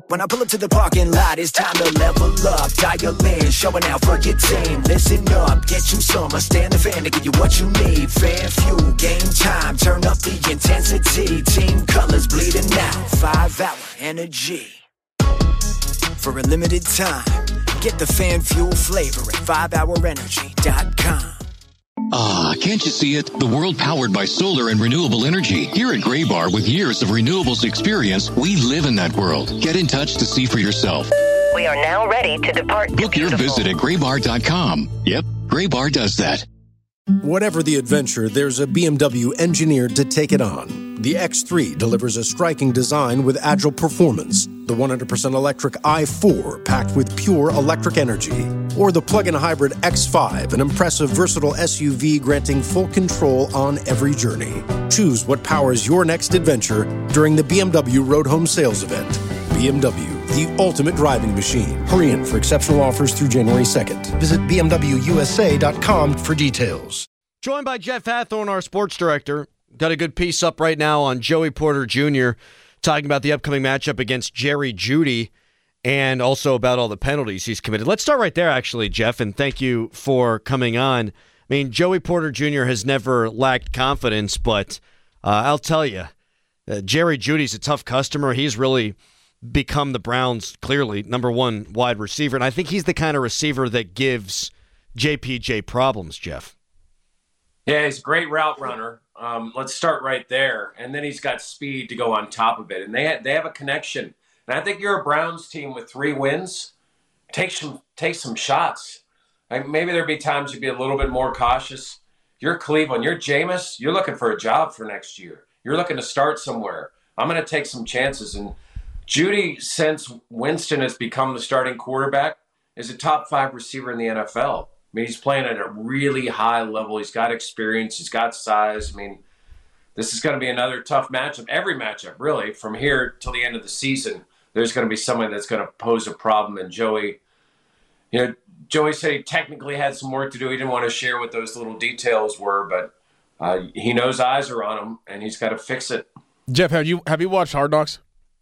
When I pull up to the parking lot, it's time to level up. Dial in, showing out for your team. Listen up, get you some. Stand the fan to give you what you need. Fan fuel, game time, turn up the intensity. Team colors bleeding out, 5-hour energy. For a limited time, get the fan fuel flavor at 5hourenergy.com. Ah, can't you see it? The world powered by solar and renewable energy. Here at Graybar, with years of renewables experience, we live in that world. Get in touch to see for yourself. We are now ready to depart. Book your visit at graybar.com. Yep, Graybar does that. Whatever the adventure, there's a BMW engineered to take it on. The X3 delivers a striking design with agile performance. The 100% electric i4 packed with pure electric energy. Or the plug-in hybrid X5, an impressive, versatile SUV granting full control on every journey. Choose what powers your next adventure during the BMW Road Home Sales Event. BMW, the ultimate driving machine. Hurry in for exceptional offers through January 2nd. Visit BMWUSA.com for details. Joined by Jeff Hathorn, our sports director. Got a good piece up right now on Joey Porter Jr. talking about the upcoming matchup against Jerry Jeudy and also about all the penalties he's committed. Let's start right there, actually, Jeff, and thank you for coming on. I mean, Joey Porter Jr. has never lacked confidence, but I'll tell you, Jerry Jeudy's a tough customer. He's really become the Browns' clearly number one wide receiver, and I think he's the kind of receiver that gives JPJ problems, Jeff. Yeah, he's a great route runner. Let's start right there. And then he's got speed to go on top of it. And they have a connection. And I think you're a Browns team with 3 wins. Take some shots. Like maybe there'd be times you'd be a little bit more cautious. You're Cleveland. You're Jameis. You're looking for a job for next year. You're looking to start somewhere. I'm going to take some chances. And Jeudy, since Winston has become the starting quarterback, is a top 5 receiver in the NFL. I mean, he's playing at a really high level. He's got experience. He's got size. I mean, this is going to be another tough matchup. Every matchup, really, from here till the end of the season, there's going to be someone that's going to pose a problem. And Joey said he technically had some work to do. He didn't want to share what those little details were, but he knows eyes are on him, and he's got to fix it. Jeff, have you watched Hard Knocks?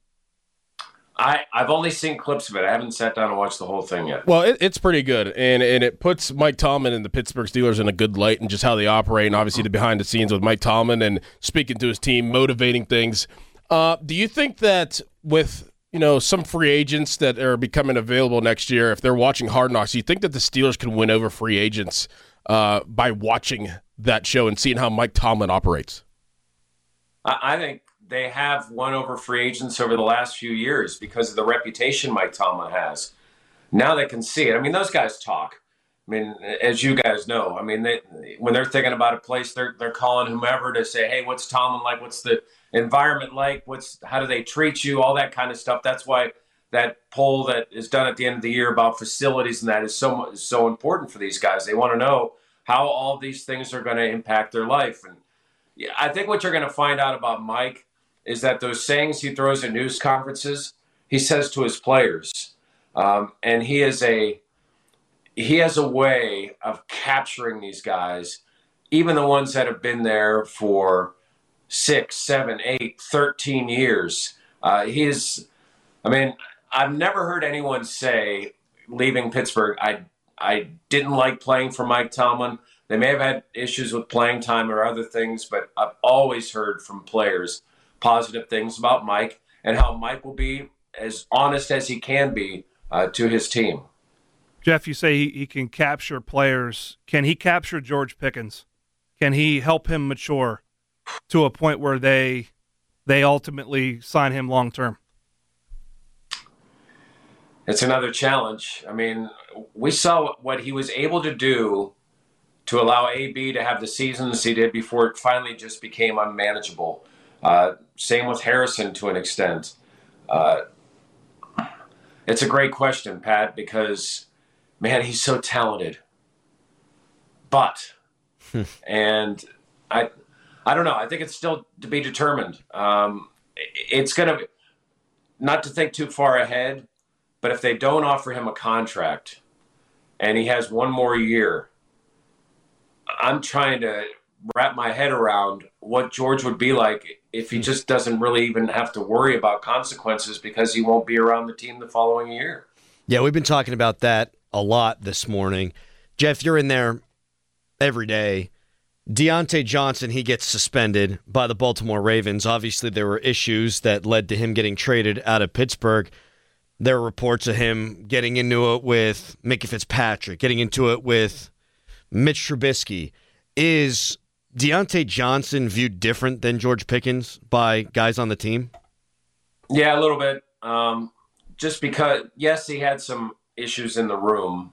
I've only seen clips of it. I haven't sat down and watched the whole thing yet. Well, it's pretty good, and it puts Mike Tomlin and the Pittsburgh Steelers in a good light and just how they operate, and obviously the behind the scenes with Mike Tomlin and speaking to his team, motivating things. Do you think that with some free agents that are becoming available next year, if they're watching Hard Knocks, do you think that the Steelers can win over free agents by watching that show and seeing how Mike Tomlin operates? I think they have won over free agents over the last few years because of the reputation Mike Tomlin has. Now they can see it. I mean, those guys talk. I mean, as you guys know, I mean, when they're thinking about a place, they're calling whomever to say, hey, what's Tomlin like? What's the environment like? How do they treat you? All that kind of stuff. That's why that poll that is done at the end of the year about facilities and that is so important for these guys. They want to know how all these things are going to impact their life. And yeah, I think what you're going to find out about Mike is that those sayings he throws at news conferences, he says to his players. And he has a way of capturing these guys, even the ones that have been there for 6, 7, 8, 13 years. I've never heard anyone say, leaving Pittsburgh, I didn't like playing for Mike Tomlin. They may have had issues with playing time or other things, but I've always heard from players positive things about Mike and how Mike will be as honest as he can be to his team. Jeff, you say he can capture players. Can he capture George Pickens? Can he help him mature to a point where they ultimately sign him long term? It's another challenge. I mean, we saw what he was able to do to allow AB to have the seasons he did before it finally just became unmanageable. Same with Harrison to an extent. It's a great question, Pat, because, man, he's so talented. But, and I don't know. I think it's still to be determined. It's going to, not to think too far ahead, but if they don't offer him a contract and he has one more year, I'm trying to wrap my head around what George would be like if he just doesn't really even have to worry about consequences because he won't be around the team the following year. Yeah, we've been talking about that a lot this morning. Jeff, you're in there every day. Deontay Johnson, he gets suspended by the Baltimore Ravens. Obviously, there were issues that led to him getting traded out of Pittsburgh. There were reports of him getting into it with Minkah Fitzpatrick, getting into it with Mitch Trubisky. Is Deontay Johnson viewed different than George Pickens by guys on the team? Yeah, a little bit. Just because, yes, he had some issues in the room,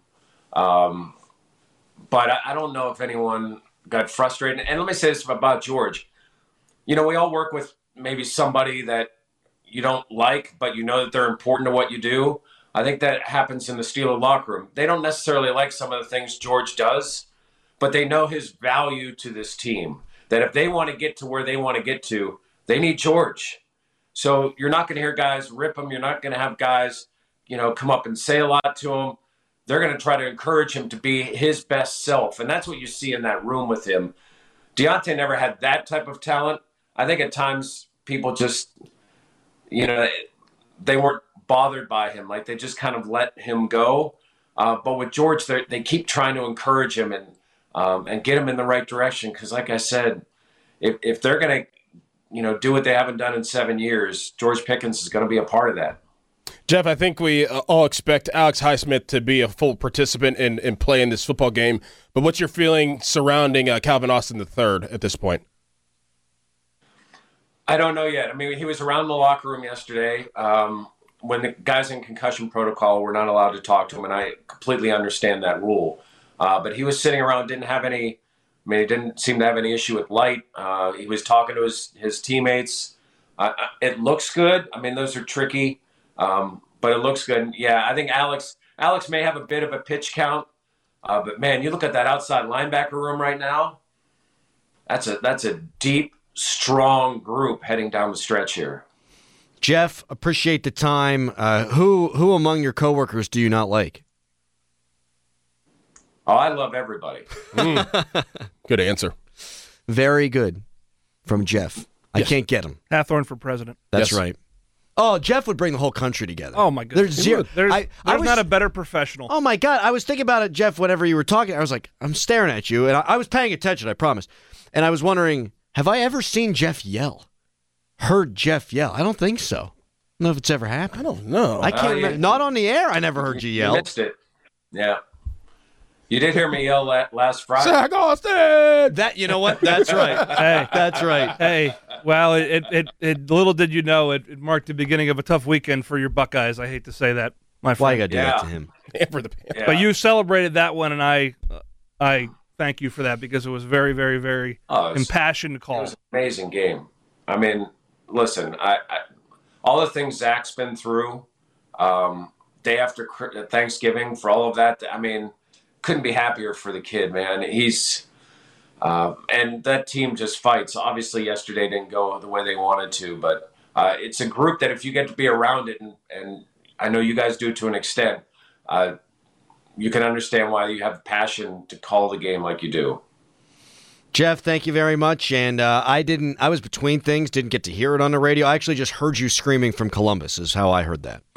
but I don't know if anyone got frustrated. And let me say this about George. You know, we all work with maybe somebody that you don't like, but you know that they're important to what you do. I think that happens in the Steelers locker room. They don't necessarily like some of the things George does, but they know his value to this team, that if they want to get to where they want to get to, they need George. So you're not going to hear guys rip him. You're not going to have guys, you know, come up and say a lot to him. They're going to try to encourage him to be his best self. And that's what you see in that room with him. Deontay never had that type of talent. I think at times people just, you know, they weren't bothered by him. Like they just kind of let him go. But with George, they keep trying to encourage him and get him in the right direction. Because like I said, if they're going to, you know, do what they haven't done in 7 years, George Pickens is going to be a part of that. Jeff, I think we all expect Alex Highsmith to be a full participant in playing this football game. But what's your feeling surrounding Calvin Austin III at this point? I don't know yet. I mean, he was around the locker room yesterday. When the guys in concussion protocol were not allowed to talk to him, and I completely understand that rule. But he was sitting around, he didn't seem to have any issue with light. He was talking to his teammates. It looks good. I mean, those are tricky, but it looks good. Yeah, I think Alex may have a bit of a pitch count, but man, you look at that outside linebacker room right now. That's a deep, strong group heading down the stretch here. Jeff, appreciate the time. Who among your coworkers do you not like? Oh, I love everybody. Good answer. Very good from Jeff. Yes. I can't get him. Hathorn for president. That's right. Oh, Jeff would bring the whole country together. Oh, my goodness. There's not a better professional. Oh, my God. I was thinking about it, Jeff, whenever you were talking. I was like, I'm staring at you, and I was paying attention, I promise. And I was wondering, have I ever seen Jeff yell? Heard Jeff yell? I don't think so. I don't know if it's ever happened. I don't know. I can't remember. Not on the air. I never heard you yell. You missed it. Yeah. You did hear me yell last Friday. Zach Austin! That, you know what? That's right. Hey, that's right. Hey, well, it little did you know, it marked the beginning of a tough weekend for your Buckeyes. I hate to say that, my friend. Why you got to do that to him? For the yeah. But you celebrated that one, and I thank you for that because it was very, very, very impassioned call. It was an amazing game. I mean, listen, I all the things Zach's been through, day after Thanksgiving, for all of that, I mean, couldn't be happier for the kid, man. He's and that team just fights. Obviously, yesterday didn't go the way they wanted to, but it's a group that if you get to be around it, and I know you guys do to an extent, you can understand why you have passion to call the game like you do. Jeff, thank you very much. And I was between things, didn't get to hear it on the radio. I actually just heard you screaming from Columbus is how I heard that.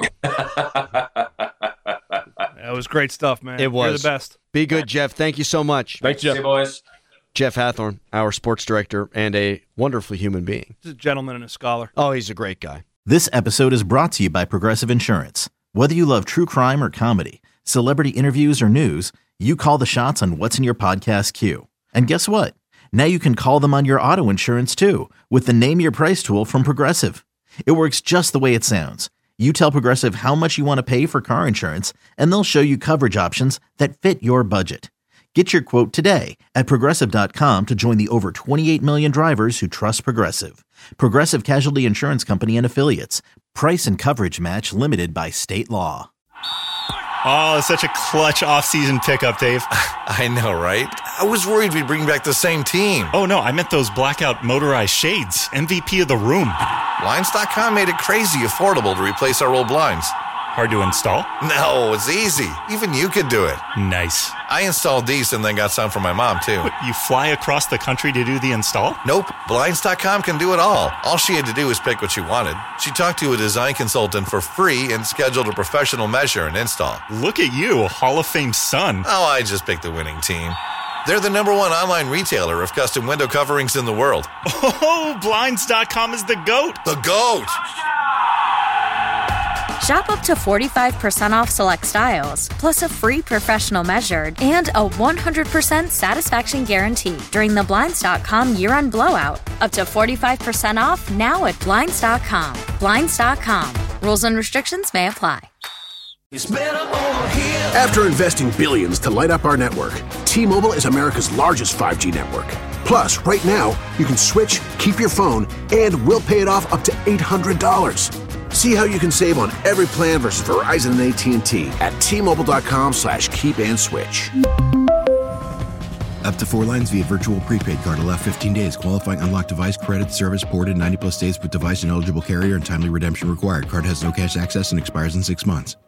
It was great stuff, man. It was. You're the best. Be good, Jeff. Thank you so much. Thanks, Jeff. See you, boys. Jeff Hathorn, our sports director, and a wonderful human being. He's a gentleman and a scholar. Oh, he's a great guy. This episode is brought to you by Progressive Insurance. Whether you love true crime or comedy, celebrity interviews or news, you call the shots on what's in your podcast queue. And guess what? Now you can call them on your auto insurance too with the Name Your Price tool from Progressive. It works just the way it sounds. You tell Progressive how much you want to pay for car insurance, and they'll show you coverage options that fit your budget. Get your quote today at Progressive.com to join the over 28 million drivers who trust Progressive. Progressive Casualty Insurance Company and Affiliates. Price and coverage match limited by state law. Oh, it's such a clutch off-season pickup, Dave. I know, right? I was worried we'd bring back the same team. Oh, no, I meant those blackout motorized shades. MVP of the room. Blinds.com made it crazy affordable to replace our old blinds. Hard to install? No, it's easy. Even you could do it. Nice. I installed these and then got some for my mom, too. You fly across the country to do the install? Nope. Blinds.com can do it all. All she had to do was pick what she wanted. She talked to a design consultant for free and scheduled a professional measure and install. Look at you, Hall of Fame son. Oh, I just picked the winning team. They're the #1 online retailer of custom window coverings in the world. Oh, Blinds.com is the GOAT. The GOAT! Shop up to 45% off select styles, plus a free professional measured and a 100% satisfaction guarantee during the Blinds.com year-end blowout. Up to 45% off now at Blinds.com. Blinds.com. Rules and restrictions may apply. After investing billions to light up our network, T-Mobile is America's largest 5G network. Plus, right now, you can switch, keep your phone, and we'll pay it off up to $800. See how you can save on every plan versus Verizon and AT&T at T-Mobile.com/keep-and-switch. Up to 4 lines via virtual prepaid card. Allow 15 days. Qualifying unlocked device credit service ported 90+ days with device and eligible carrier and timely redemption required. Card has no cash access and expires in 6 months.